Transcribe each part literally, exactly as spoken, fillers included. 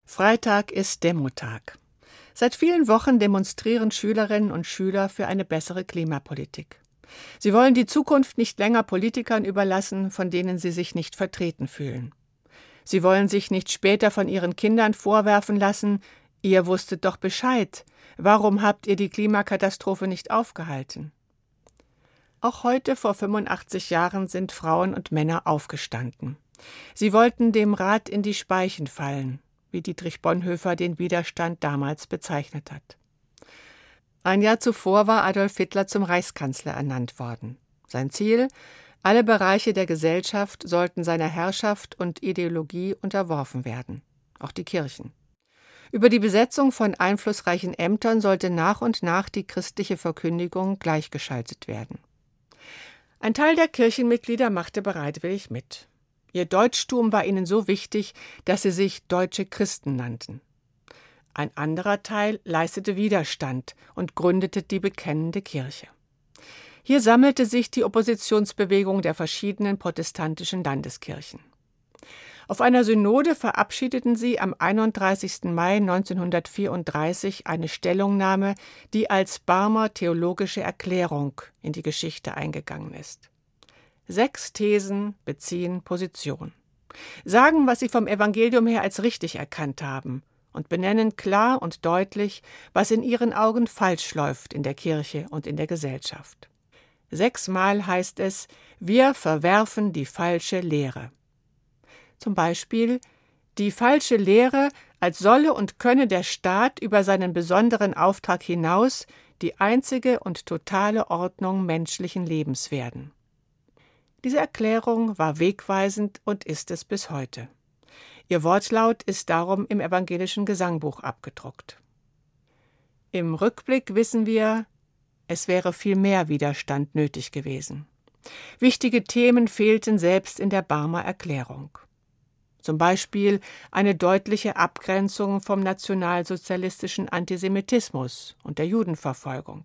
Freitag ist Demotag. Seit vielen Wochen demonstrieren Schülerinnen und Schüler für eine bessere Klimapolitik. Sie wollen die Zukunft nicht länger Politikern überlassen, von denen sie sich nicht vertreten fühlen. Sie wollen sich nicht später von ihren Kindern vorwerfen lassen, ihr wusstet doch Bescheid, warum habt ihr die Klimakatastrophe nicht aufgehalten? Auch heute vor fünfundachtzig Jahren sind Frauen und Männer aufgestanden. Sie wollten dem Rat in die Speichen fallen, wie Dietrich Bonhoeffer den Widerstand damals bezeichnet hat. Ein Jahr zuvor war Adolf Hitler zum Reichskanzler ernannt worden. Sein Ziel: alle Bereiche der Gesellschaft sollten seiner Herrschaft und Ideologie unterworfen werden, auch die Kirchen. Über die Besetzung von einflussreichen Ämtern sollte nach und nach die christliche Verkündigung gleichgeschaltet werden. Ein Teil der Kirchenmitglieder machte bereitwillig mit. Ihr Deutschtum war ihnen so wichtig, dass sie sich deutsche Christen nannten. Ein anderer Teil leistete Widerstand und gründete die Bekennende Kirche. Hier sammelte sich die Oppositionsbewegung der verschiedenen protestantischen Landeskirchen. Auf einer Synode verabschiedeten sie am einunddreißigsten Mai neunzehnhundertvierunddreißig eine Stellungnahme, die als Barmer Theologische Erklärung in die Geschichte eingegangen ist. Sechs Thesen beziehen Position, sagen, was sie vom Evangelium her als richtig erkannt haben und benennen klar und deutlich, was in ihren Augen falsch läuft in der Kirche und in der Gesellschaft. Sechsmal heißt es, wir verwerfen die falsche Lehre. Zum Beispiel die falsche Lehre, als solle und könne der Staat über seinen besonderen Auftrag hinaus die einzige und totale Ordnung menschlichen Lebens werden. Diese Erklärung war wegweisend und ist es bis heute. Ihr Wortlaut ist darum im evangelischen Gesangbuch abgedruckt. Im Rückblick wissen wir, es wäre viel mehr Widerstand nötig gewesen. Wichtige Themen fehlten selbst in der Barmer Erklärung. Zum Beispiel eine deutliche Abgrenzung vom nationalsozialistischen Antisemitismus und der Judenverfolgung.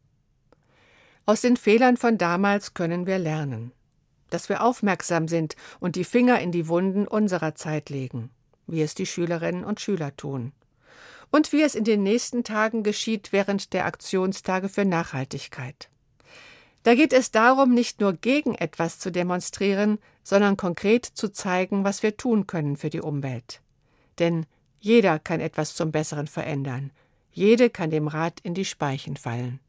Aus den Fehlern von damals können wir lernen, dass wir aufmerksam sind und die Finger in die Wunden unserer Zeit legen, wie es die Schülerinnen und Schüler tun. Und wie es in den nächsten Tagen geschieht während der Aktionstage für Nachhaltigkeit. Da geht es darum, nicht nur gegen etwas zu demonstrieren, sondern konkret zu zeigen, was wir tun können für die Umwelt. Denn jeder kann etwas zum Besseren verändern. Jede kann dem Rat in die Speichen fallen.